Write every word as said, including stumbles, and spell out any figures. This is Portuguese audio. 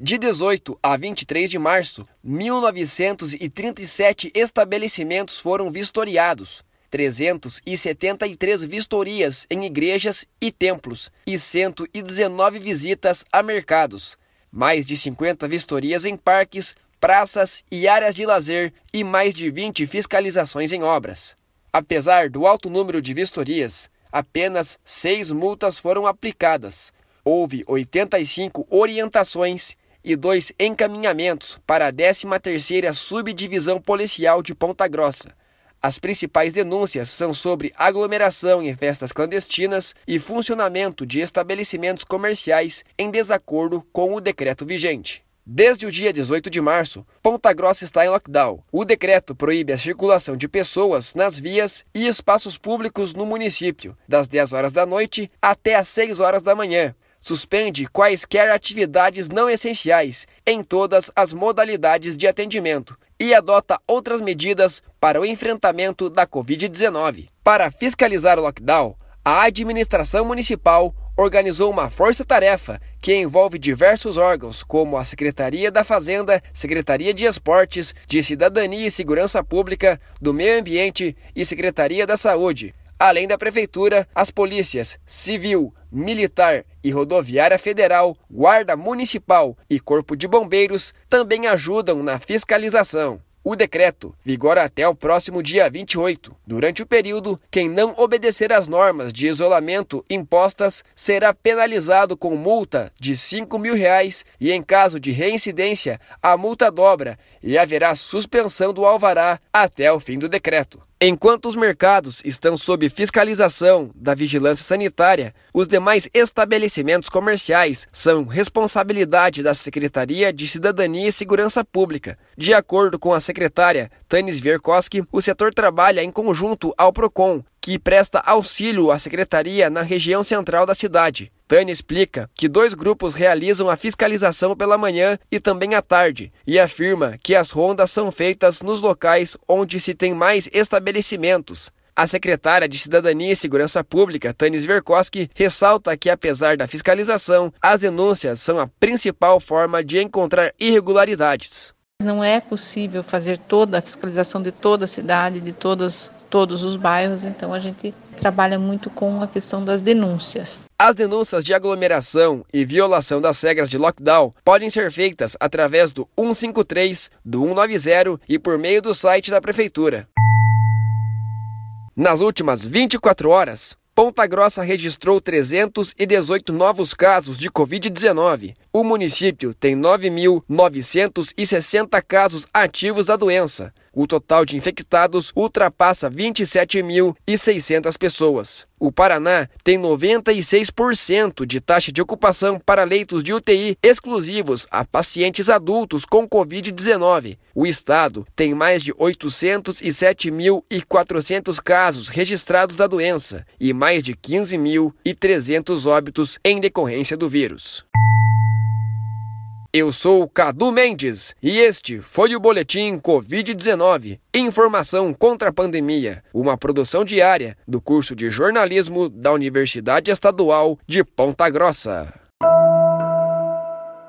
De dezoito a vinte e três de março, mil novecentos e trinta e sete estabelecimentos foram vistoriados, trezentas e setenta e três vistorias em igrejas e templos e cento e dezenove visitas a mercados, mais de cinquenta vistorias em parques, praças e áreas de lazer e mais de vinte fiscalizações em obras. Apesar do alto número de vistorias, apenas seis multas foram aplicadas. Houve oitenta e cinco orientações e dois encaminhamentos para a décima terceira Subdivisão Policial de Ponta Grossa. As principais denúncias são sobre aglomeração em festas clandestinas e funcionamento de estabelecimentos comerciais em desacordo com o decreto vigente. Desde o dia dezoito de março, Ponta Grossa está em lockdown. O decreto proíbe a circulação de pessoas nas vias e espaços públicos no município, das dez horas da noite até às seis horas da manhã. Suspende quaisquer atividades não essenciais em todas as modalidades de atendimento e adota outras medidas para o enfrentamento da covid dezenove. Para fiscalizar o lockdown, a administração municipal organizou uma força-tarefa que envolve diversos órgãos, como a Secretaria da Fazenda, Secretaria de Esportes, de Cidadania e Segurança Pública, do Meio Ambiente e Secretaria da Saúde. Além da Prefeitura, as polícias Civil, Militar e Rodoviária Federal, Guarda Municipal e Corpo de Bombeiros também ajudam na fiscalização. O decreto vigora até o próximo dia vinte e oito. Durante o período, quem não obedecer às normas de isolamento impostas será penalizado com multa de cinco mil reais e, em caso de reincidência, a multa dobra e haverá suspensão do alvará até o fim do decreto. Enquanto os mercados estão sob fiscalização da vigilância sanitária, os demais estabelecimentos comerciais são responsabilidade da Secretaria de Cidadania e Segurança Pública. De acordo com a secretária Tanis Vierkoski, o setor trabalha em conjunto ao Procon, que presta auxílio à secretaria na região central da cidade. Tânia explica que dois grupos realizam a fiscalização pela manhã e também à tarde e afirma que as rondas são feitas nos locais onde se tem mais estabelecimentos. A secretária de Cidadania e Segurança Pública, Tanis Vierkoski, ressalta que, apesar da fiscalização, as denúncias são a principal forma de encontrar irregularidades. Não é possível fazer toda a fiscalização de toda a cidade, de todas todos os bairros, então a gente trabalha muito com a questão das denúncias. As denúncias de aglomeração e violação das regras de lockdown podem ser feitas através do um cinco três, do um nove zero e por meio do site da Prefeitura. Nas últimas vinte e quatro horas, Ponta Grossa registrou trezentos e dezoito novos casos de covid dezenove. O município tem nove mil novecentos e sessenta casos ativos da doença. O total de infectados ultrapassa vinte e sete mil e seiscentas pessoas. O Paraná tem noventa e seis por cento de taxa de ocupação para leitos de U T I exclusivos a pacientes adultos com covid dezenove. O estado tem mais de oitocentos e sete mil e quatrocentos casos registrados da doença e mais de quinze mil e trezentos óbitos em decorrência do vírus. Eu sou o Cadu Mendes e este foi o Boletim covid dezenove. Informação contra a pandemia, uma produção diária do curso de jornalismo da Universidade Estadual de Ponta Grossa.